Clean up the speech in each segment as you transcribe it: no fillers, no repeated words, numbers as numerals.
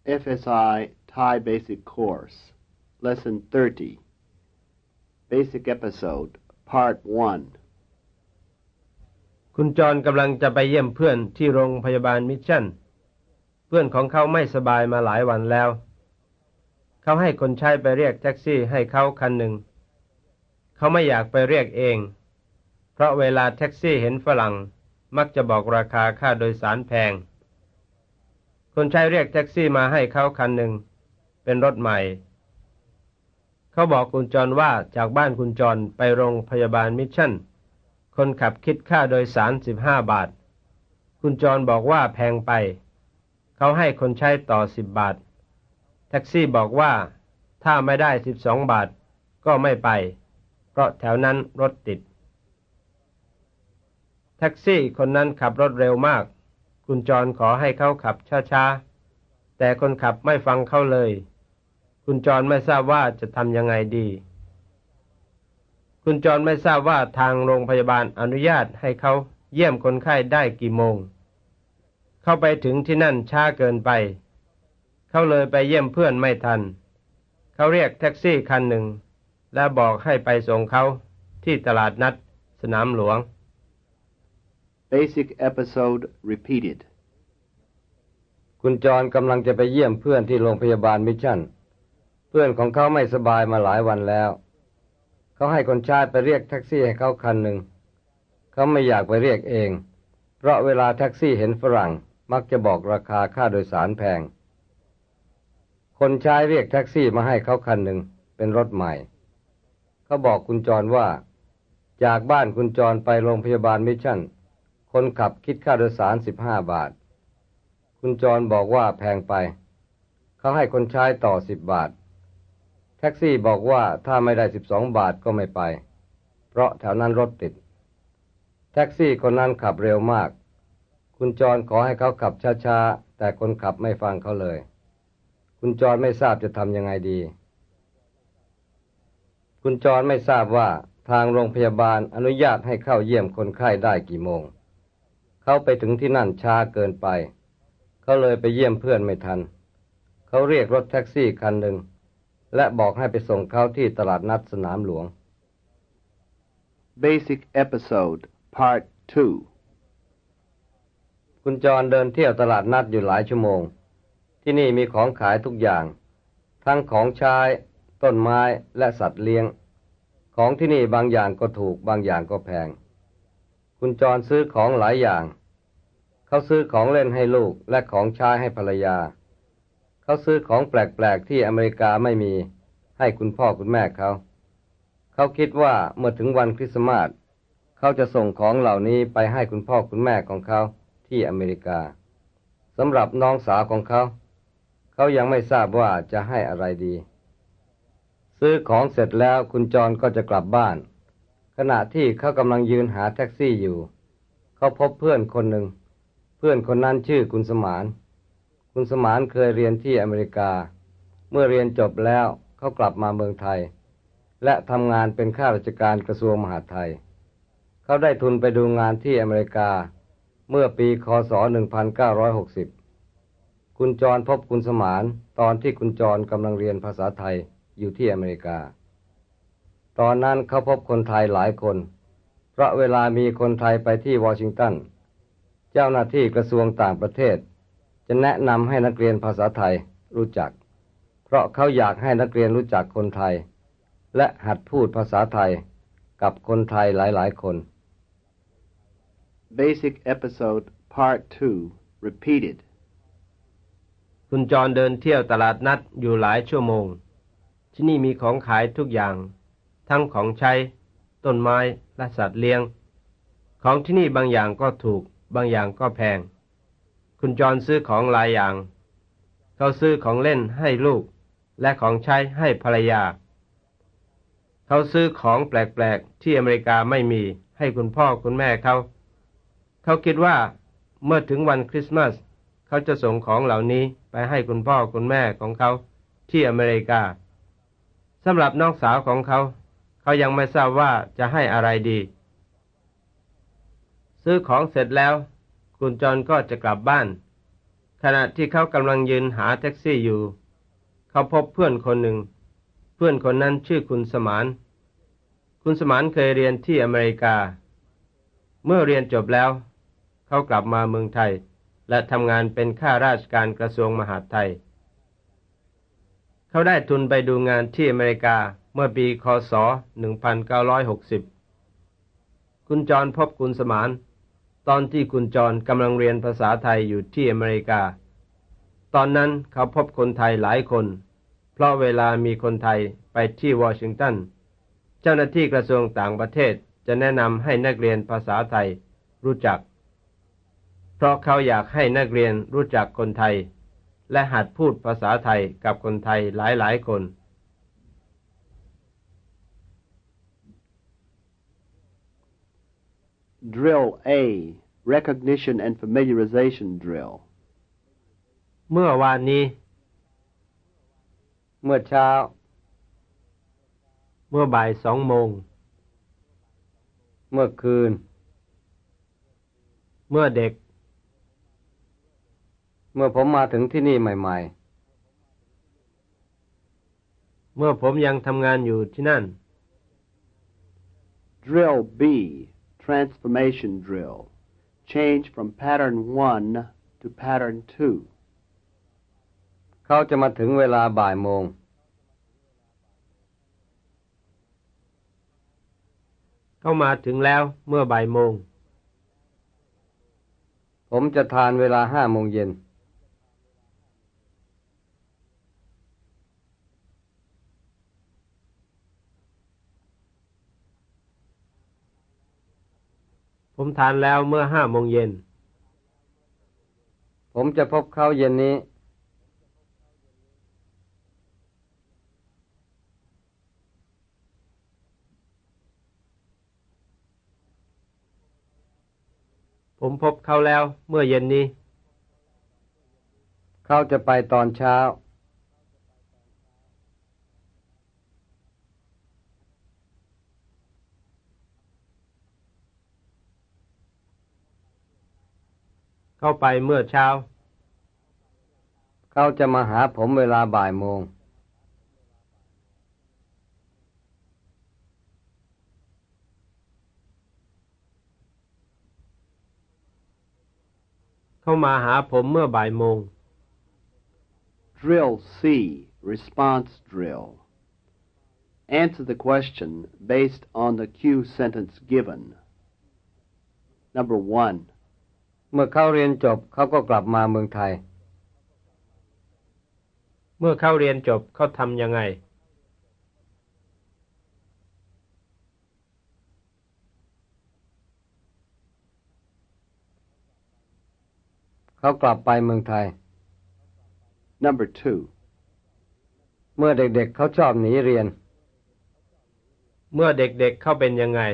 FSI Thai Basic Course, Lesson 30, Basic Episode, Part 1. คุณจอห์นกำลังจะไปเยี่ยมเพื่อนที่โรงพยาบาลมิชชั่นเพื่อนของเขาไม่สบายมาหลายวันแล้วเขาให้คนใช้ไปเรียกแท็กซี่ให้เขาคันหนึ่งเขาไม่อยากไปเรียกเองเพราะเวลาแท็กซี่เห็นฝรั่งมักจะบอกราคาค่าโดยสารแพงคนใช้เรียกแท็กซี่มาให้เขาคันหนึ่งเป็นรถใหม่เขาบอกคุณจอห์นว่าจากบ้านคุณจอห์นไปโรงพยาบาลมิชชั่นคนขับคิดค่าโดยสาร15 บาทคุณจอห์นบอกว่าแพงไปเขาให้คนใช้ต่อ10 บาทแท็กซี่บอกว่าถ้าไม่ได้12 บาทก็ไม่ไปเพราะแถวนั้นรถติดแท็กซี่คนนั้นขับรถเร็วมากคุณจอห์นขอให้เขาขับช้าๆแต่คนขับไม่ฟังเขาเลยคุณจอห์นไม่ทราบว่าจะทำยังไงดีคุณจอห์นไม่ทราบว่าทางโรงพยาบาลอนุญาตให้เขาเยี่ยมคนไข้ได้กี่โมงเขาไปถึงที่นั่นช้าเกินไปเขาเลยไปเยี่ยมเพื่อนไม่ทันเขาเรียกแท็กซี่คันหนึ่งและบอกให้ไปส่งเขาที่ตลาดนัดสนามหลวง Basic Episode Repeated. คุณจอห์นกำลังจะไปเยี่ยมเพื่อนที่โรงพยาบาลมิชชั่นเพื่อนของเขาไม่สบายมาหลายวันแล้วเขาให้คนใช้ไปเรียกแท็กซี่ให้เขาคันหนึ่งเขาไม่อยากไปเรียกเองเพราะเวลาแท็กซี่เห็นฝรั่งมักจะบอกราคาค่าโดยสารแพงคนใช้เรียกแท็กซี่มาให้เขาคันหนึ่งเป็นรถใหม่เขาบอกคุณจอห์นว่าจากบ้านคุณจอห์นไปโรงพยาบาลมิชชั่นคนขับคิดค่าโดยสาร15 บาทคุณจอห์นบอกว่าแพงไปเขาให้คนใช้ต่อ10 บาทแท็กซี่บอกว่าถ้าไม่ได้12 บาทก็ไม่ไปเพราะแถวนั้นรถติดแท็กซี่คนนั้นขับเร็วมากคุณจอห์นขอให้เขาขับช้าๆแต่คนขับไม่ฟังเขาเลยคุณจอห์นไม่ทราบจะทำยังไงดีคุณจอห์นไม่ทราบว่าทางโรงพยาบาลอนุญาตให้เข้าเยี่ยมคนไข้ได้กี่โมงเขาไปถึงที่นั่นช้าเกินไปเขาเลยไปเยี่ยมเพื่อนไม่ทันเขาเรียกรถแท็กซี่คันหนึ่งและบอกให้ไปส่งเขาที่ตลาดนัดสนามหลวง Basic Episode, Part 2. คุณจอห์นเดินเที่ยวตลาดนัดอยู่หลายชั่วโมงที่นี่มีของขายทุกอย่างทั้งของใช้ต้นไม้และสัตว์เลี้ยงของที่นี่บางอย่างก็ถูกบางอย่างก็แพงคุณจอห์นซื้อของหลายอย่างเขาซื้อของเล่นให้ลูกและของใช้ให้ภรรยาเขาซื้อของแปลกๆที่อเมริกาไม่มีให้คุณพ่อคุณแม่เขาคิดว่าเมื่อถึงวันคริสต์มาสเขาจะส่งของเหล่านี้ไปให้คุณพ่อคุณแม่ของเขาที่อเมริกาสำหรับน้องสาวของเขายังไม่ทราบว่าจะให้อะไรดีซื้อของเสร็จแล้วคุณจอห์นก็จะกลับบ้านขณะที่เขากำลังยืนหาแท็กซี่อยู่เขาพบเพื่อนคนหนึ่งเพื่อนคนนั้นชื่อคุณสมานคุณสมานเคยเรียนที่อเมริกาเมื่อเรียนจบแล้วเขากลับมาเมืองไทยและทำงานเป็นข้าราชการกระทรวงมหาดไทยเขาได้ทุนไปดูงานที่อเมริกาเมื่อปีค.ศ. 1960คุณจรพบคุณสมานตอนที่คุณจรกำลังเรียนภาษาไทยอยู่ที่อเมริกาตอนนั้นเขาพบคนไทยหลายคนเพราะเวลามีคนไทยไปที่วอชิงตันเจ้าหน้าที่กระทรวงต่างประเทศจะแนะนำให้นักเรียนภาษาไทยรู้จักเพราะเขาอยากให้นักเรียนรู้จักคนไทยและหัดพูดภาษาไทยกับคนไทยหลายๆคน Basic Episode, Part 2, Repeated. คุณจอห์นเดินเที่ยวตลาดนัดอยู่หลายชั่วโมงที่นี่มีของขายทุกอย่างทั้งของใช้ต้นไม้และสัตว์เลี้ยงของที่นี่บางอย่างก็ถูกบางอย่างก็แพงคุณจอห์นซื้อของหลายอย่างเขาซื้อของเล่นให้ลูกและของใช้ให้ภรรยาเขาซื้อของแปลกๆที่อเมริกาไม่มีให้คุณพ่อคุณแม่เขาคิดว่าเมื่อถึงวันคริสต์มาสเขาจะส่งของเหล่านี้ไปให้คุณพ่อคุณแม่ของเขาที่อเมริกาสำหรับน้องสาวของเขายังไม่ทราบว่าจะให้อะไรดีซื้อของเสร็จแล้วคุณจอห์นก็จะกลับบ้านขขณะที่เขากำลังยืนหาแท็กซี่อยู่เขาพบเพื่อนคนหนึ่งเพื่อนคนนั้นชื่อคุณสมานคุณสมานเคยเรียนที่อเมริกาเมื่อเรียนจบแล้วเขากลับมาเมืองไทยและทำงานเป็นข้าราชการกระทรวงมหาดไทยเขาได้ทุนไปดูงานที่อเมริกาเมื่อปีคศ1960คุณจรพบคุณสมานตอนที่คุณจรกำลังเรียนภาษาไทยอยู่ที่อเมริกาตอนนั้นเขาพบคนไทยหลายคนเพราะเวลามีคนไทยไปที่วอชิงตันเจ้าหน้าที่กระทรวงต่างประเทศจะแนะนำให้นักเรียนภาษาไทยรู้จักเพราะเขาอยากให้นักเรียนรู้จักคนไทยและหัดพูดภาษาไทยกับคนไทยหลายๆคน Drill A. Recognition and familiarization drill. เมื่อวานนี้เมื่อเช้าเมื่อบ่าย2 โมงเมื่อคืนเมื่อเด็กเมื่อผมมาถึงที่นี่ใหม่เมื่อผมยังทำงานอยู่ที่นั่น Drill B. Transformation drill. Change from pattern 1 to pattern 2. ๆ เขาจะมาถึงเวลาบ่ายโมงเข้ามาถึงแล้วเมื่อบ่ายโมงผมจะทานเวลา5 โมงเย็นผมทานแล้วเมื่อ5 โมงเย็นผมจะพบเขาเย็นนี้ผมพบเขาแล้วเมื่อเย็นนี้เขาจะไปตอนเช้าเข้าไปเมื่อเช้าเขาจะมาหาผมเวลาบ่ายโมงเข้ามาหาผมเมื่อบ่ายโมง Drill C. Response drill. Answer the question based on the cue sentence given. Number 1. เมื่อเขาเรียนจบเขาก็กลับมาเมืองไทยเมื่อเขาเรียนจบเขาทำยังไงเขากลับไปเมืองไทย Number 2. เมื่อเด็กๆเขาชอบหนีเรียนเมื่อเด็กๆเขาเป็นยังไง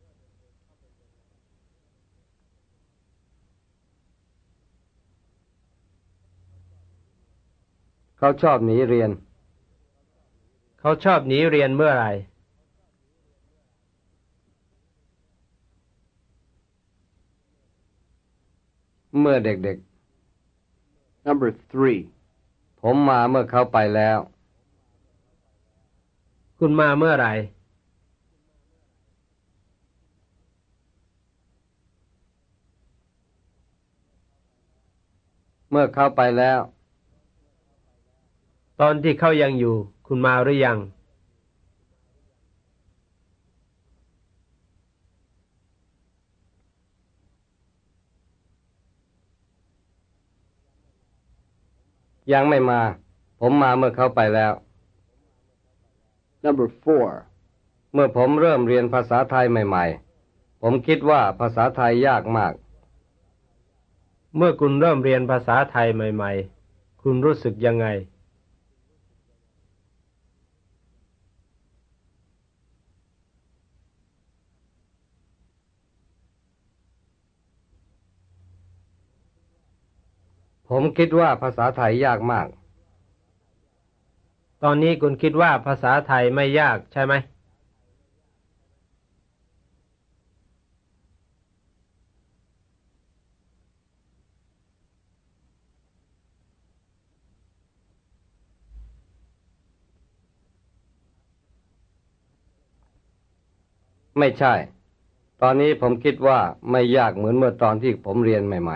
เขาชอบหนีเรียนเขาชอบหนีเรียนเมื่อไหร่เมื่อเด็ก Number 3. ๆ ผมมาเมื่อเขาไปแล้วคุณมาเมื่อไหร่เมื่อเขาไปแล้วตอนที่เขายังอยู่คุณมาหรือยังยังไม่มา ผมมาเมื่อเขาไปแล้ว Number 4. เมื่อผมเริ่มเรียนภาษาไทยใหม่ๆ ผมคิดว่าภาษาไทยยากมากเมื่อคุณเริ่มเรียนภาษาไทยใหม่ๆ คุณรู้สึกยังไงผมคิดว่าภาษาไทยยากมากตอนนี้คุณคิดว่าภาษาไทยไม่ยากใช่ไหมผไม่ใช่ ตอนนี้ผมคิดว่าไม่ยากเหมือนเมื่อตอนที่ผมเรียนใหม่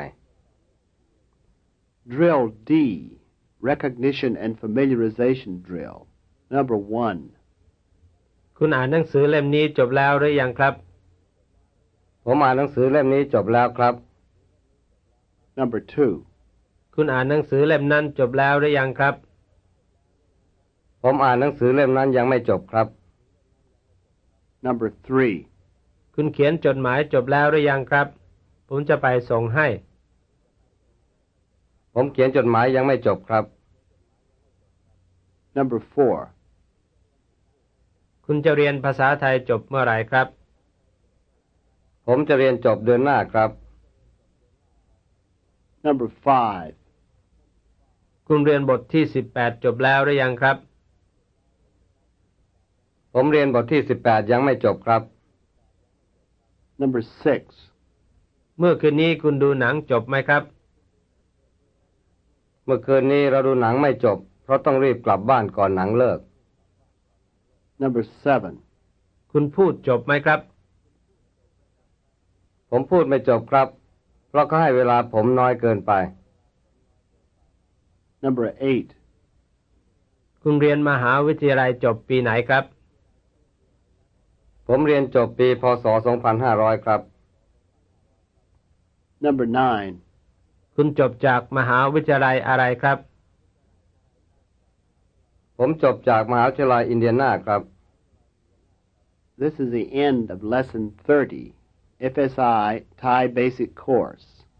Drill D. Recognition and familiarization drill. Number 1. คุณอ่านหนังสือเล่มนี้จบแล้วหรือยังครับๆ ผมอ่านหนังสือเล่มนี้จบแล้วครับ Number 2. คุณอ่านหนังสือเล่มนั้นจบแล้วหรือยังครับผมอ่านหนังสือเล่มนั้นยังไม่จบครับ Number 3. คุณเขียนจดหมายจบแล้วหรือยังครับ ผมจะไปส่งให้ผมเขียนจดหมายยังไม่จบครับ Number 4. คุณจะเรียนภาษาไทยจบเมื่อไหร่ครับผมจะเรียนจบเดือนหน้าครับ Number 5. คุณเรียนบทที่18จบแล้วหรือยังครับผมเรียนบทที่18ยังไม่จบครับ Number 6. เมื่อคืนนี้คุณดูหนังจบไหมครับเมื่อคืนนี้เราดูหนังไม่จบเพราะต้องรีบกลับบ้านก่อนหนังเลิก Number 7. คุณพูดจบไหมครับผมพูดไม่จบครับเพราะเขาให้เวลาผมน้อยเกินไป Number 8. คุณเรียนมหาวิทยาลัยจบปีไหนครับผมเรียนจบปีพ.ศ. 2500 ครับ Number 9. คุณจบจากมหาวิทยาลัยอะไรครับผมจบจากมหาวิทยาลัยอินเดียนาครับ This is the end of Lesson 30, FSI Thai Basic Course.